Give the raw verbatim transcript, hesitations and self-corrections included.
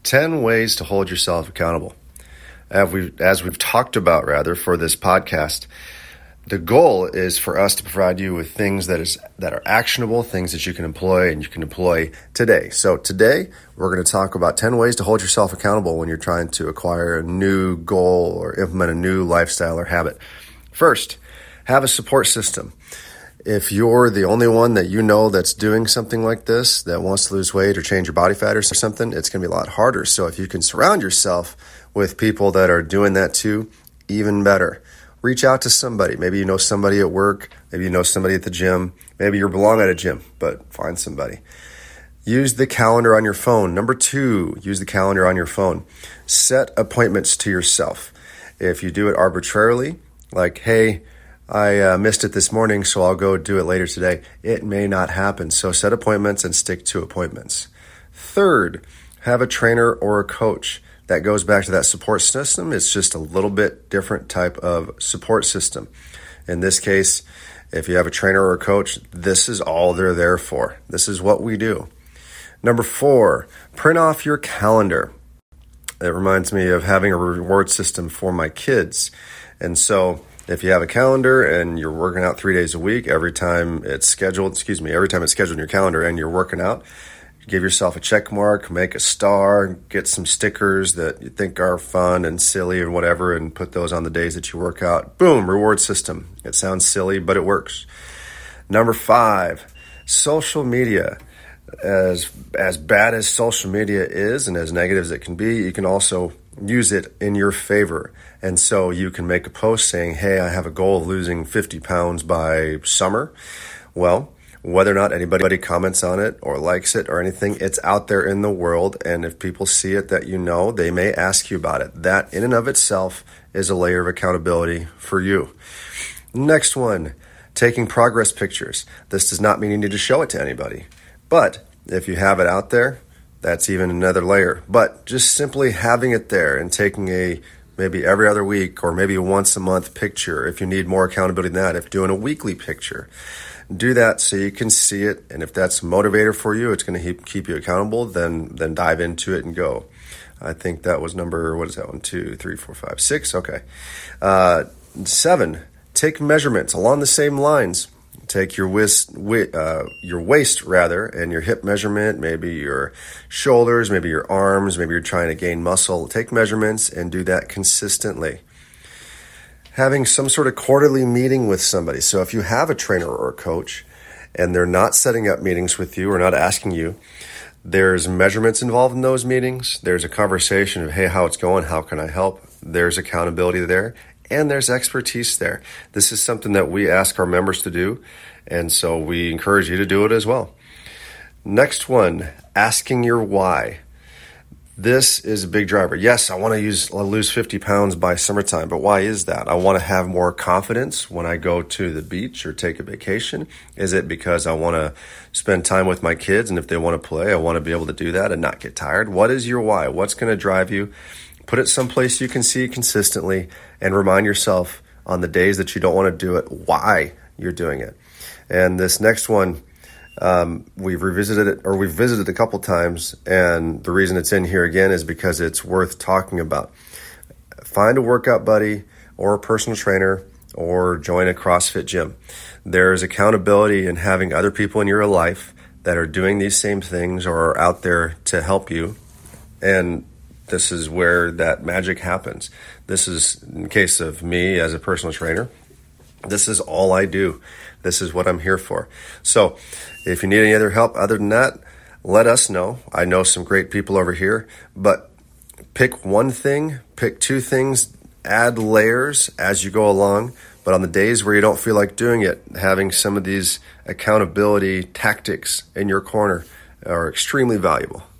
ten ways to hold yourself accountable. As we've, as we've talked about, rather, for this podcast, the goal is for us to provide you with things that is that are actionable, things that you can employ and you can deploy today. So today, we're going to talk about ten ways to hold yourself accountable when you're trying to acquire a new goal or implement a new lifestyle or habit. First, have a support system. If you're the only one that you know that's doing something like this, that wants to lose weight or change your body fat or something, it's going to be a lot harder. So if you can surround yourself with people that are doing that too, even better. Reach out to somebody. Maybe you know somebody at work. Maybe you know somebody at the gym. Maybe you belong at a gym, but find somebody. Use the calendar on your phone. Number two, use the calendar on your phone. Set appointments to yourself. If you do it arbitrarily, like, hey, I uh, missed it this morning, so I'll go do it later today, it may not happen. So set appointments and stick to appointments. Third, have a trainer or a coach. That goes back to that support system. It's just a little bit different type of support system. In this case, if you have a trainer or a coach, this is all they're there for. This is what we do. Number four, print off your calendar. It reminds me of having a reward system for my kids. And so if you have a calendar and you're working out three days a week, every time it's scheduled, excuse me, every time it's scheduled in your calendar and you're working out, give yourself a check mark, make a star, get some stickers that you think are fun and silly and whatever, and put those on the days that you work out. Boom, reward system. It sounds silly, but it works. Number five, social media. As as bad as social media is and as negative as it can be, you can also use it in your favor. And so you can make a post saying, hey, I have a goal of losing fifty pounds by summer. Well, whether or not anybody comments on it or likes it or anything, it's out there in the world. And if people see it that you know, they may ask you about it. That in and of itself is a layer of accountability for you. Next one, taking progress pictures. This does not mean you need to show it to anybody. But if you have it out there, that's even another layer. But just simply having it there and taking a maybe every other week or maybe a once a month picture, if you need more accountability than that, if doing a weekly picture. Do that so you can see it, and if that's a motivator for you, it's going to keep you accountable, then then dive into it and go. I think that was number, what is that one? Two, three, four, five, six. Okay. Uh, seven, take measurements along the same lines. Take your waist, uh, your waist rather, and your hip measurement, maybe your shoulders, maybe your arms, maybe you're trying to gain muscle. Take measurements and do that consistently. Having some sort of quarterly meeting with somebody. So if you have a trainer or a coach and they're not setting up meetings with you or not asking you, there's measurements involved in those meetings. There's a conversation of, hey, how it's going? How can I help? There's accountability there and there's expertise there. This is something that we ask our members to do. And so we encourage you to do it as well. Next one, asking your why. This is a big driver. Yes, I want to use lose fifty pounds by summertime, but why is that? I want to have more confidence when I go to the beach or take a vacation. Is it because I want to spend time with my kids, and if they want to play, I want to be able to do that and not get tired? What is your why? What's going to drive you? Put it someplace you can see consistently and remind yourself on the days that you don't want to do it why you're doing it. And this next one, Um, we've revisited it, or we've visited a couple times, and the reason it's in here again is because it's worth talking about. Find a workout buddy or a personal trainer or join a CrossFit gym. There's accountability in having other people in your life that are doing these same things or are out there to help you, and this is where that magic happens. This is, in the case of me as a personal trainer, this is all I do. This is what I'm here for. So if you need any other help other than that, let us know. I know some great people over here, but pick one thing, pick two things, add layers as you go along. But on the days where you don't feel like doing it, having some of these accountability tactics in your corner are extremely valuable.